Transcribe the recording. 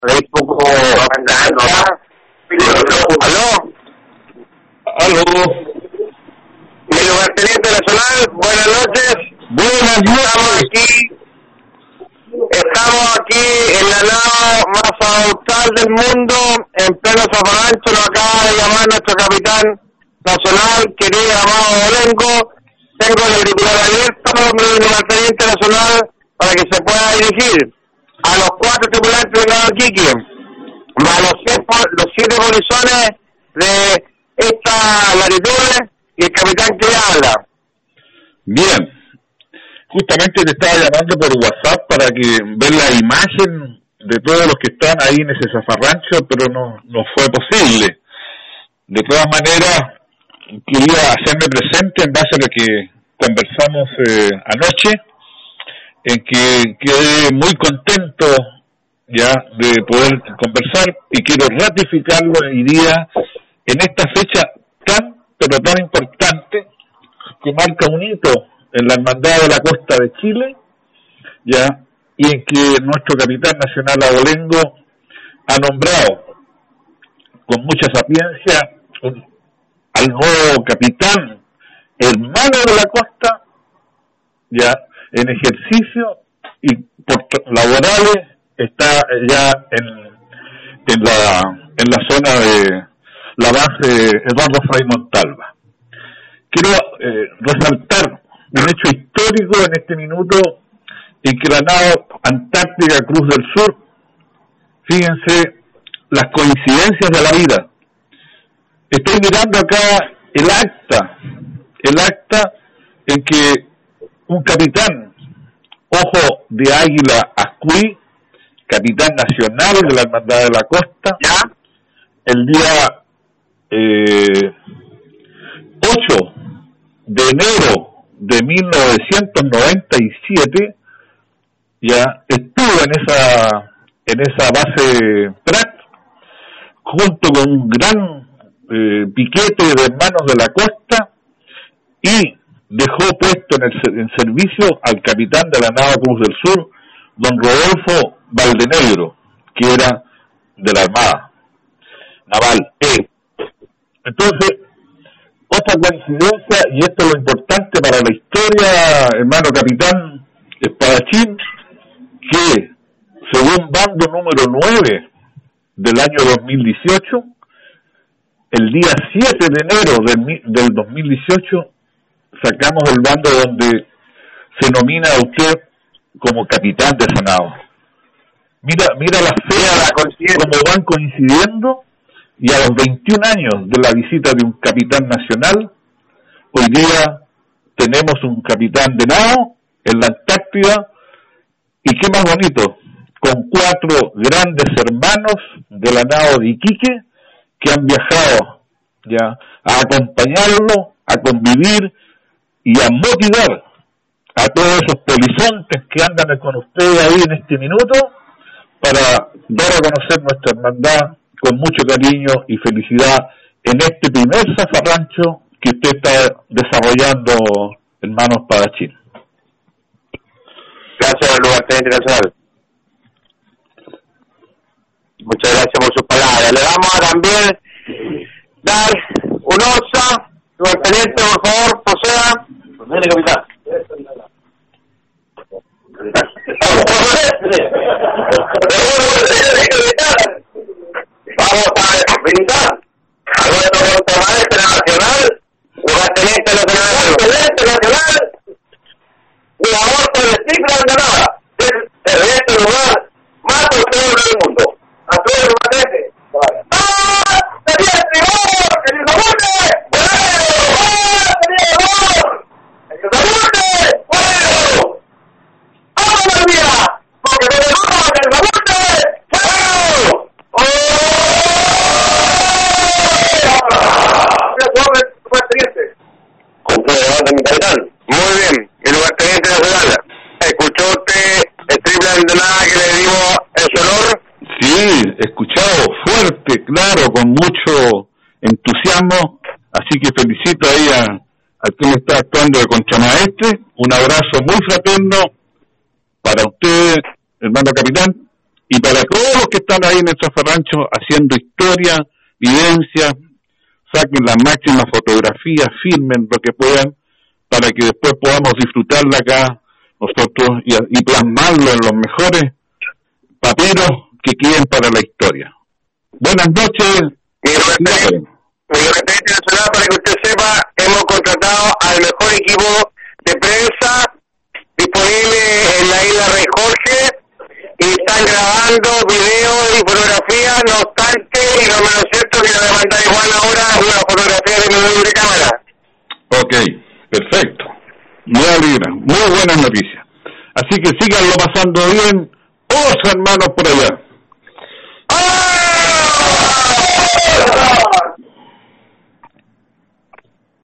un poco andando. ¿Aló? Aló. Mi lugarteniente nacional, buenas noches. Buenas noches. Estamos aquí en la nave más austral del mundo, en pleno Zafarrancho. Nos acaba de llamar nuestro capitán nacional, querido amado Olengo. Tengo el auricular abierto, mi lugarteniente nacional, para que se pueda dirigir a los 4 tripulantes de Cabo Quique, a los 7 polizones de esta latitud y el capitán que habla. Bien, justamente te estaba llamando por WhatsApp para que ver la imagen de todos los que están ahí en ese zafarrancho, pero no fue posible. De todas maneras, quería hacerme presente en base a lo que conversamos anoche, en que quedé muy contento ya de poder conversar y quiero ratificarlo hoy día en esta fecha pero tan importante que marca un hito en la Hermandad de la Costa de Chile, ya, y en que nuestro capitán nacional Abolengo ha nombrado con mucha sapiencia al nuevo capitán hermano de la costa, ya, en ejercicio y por laborales está ya en la zona de la base Eduardo Frei Montalva. Quiero resaltar un hecho histórico en este minuto en que la nave Antártica Cruz del Sur, fíjense las coincidencias de la vida. Estoy mirando acá el acta en que un capitán, Ojo de Águila Ascuy, capitán nacional de la Hermandad de la Costa, ¿ya? El día 8 de enero de 1997, ya estuvo en esa base Prat, junto con un gran piquete de hermanos de la costa, y dejó puesto en servicio al capitán de la nave Cruz del Sur, don Rodolfo Valdenegro, que era de la Armada Naval. Entonces, otra coincidencia, y esto es lo importante para la historia, hermano capitán espadachín, que según bando número 9 del año 2018, el día 7 de enero del 2018, sacamos el bando donde se nomina a usted como capitán de esa nave. Mira las fechas como van coincidiendo, y a los 21 años de la visita de un capitán nacional, hoy día tenemos un capitán de nao en la Antártida, y qué más bonito, con 4 grandes hermanos de la nao de Iquique que han viajado ya a acompañarlo, a convivir y a motivar a todos esos polizontes que andan con ustedes ahí en este minuto para dar a conocer nuestra hermandad con mucho cariño y felicidad en este primer zafarrancho que usted está desarrollando, hermano espadachín. Gracias, lugarteniente nacional. Muchas gracias por sus palabras. Le vamos a también dar un osa. Lugarteniente, por favor, proceda. Viene, capitán. Vamos a brindar a nuestro contramaestre nacional, lugarteniente nacional, jugador por el ciclo de nada, de este lugar más próspero del mundo. A todos los lugartenientes. ¡Ah! ¡Sería el tribunal! ¡El innombrable! ¡Bueno! ¡Ah! ¡Sería el honor! ¡El innombrable! ¡Bueno! ¡Vamos la vida! ¡Porque no le vamos al innombrable! ¡Bueno! ¡Oh! Con todo levanta mi capitán. Muy bien, mi lugarteniente nacional. ¿Escuchó usted el triple de nada que le digo ese honor? Sí, escuchado fuerte, claro, con mucho entusiasmo, así que felicito ahí a quien está actuando de contramaestre. Un abrazo muy fraterno para usted, hermano capitán, Y para todos los que están ahí en el Zafarrancho haciendo historia, vivencia, saquen las máximas fotografías, filmen lo que puedan, para que después podamos disfrutarla acá nosotros y plasmarlo en los mejores paperos que queden para la historia. Buenas noches. Para que usted sepa, hemos contratado al mejor equipo de prensa disponible en la isla Rey Jorge y están grabando videos y fotografías, no obstante, y lo menos cierto que le voy a mandar igual ahora una fotografía de mi doble cámara. Ok, perfecto. Me alegra, muy buenas noticias. Así que síganlo pasando bien, hermanos por allá.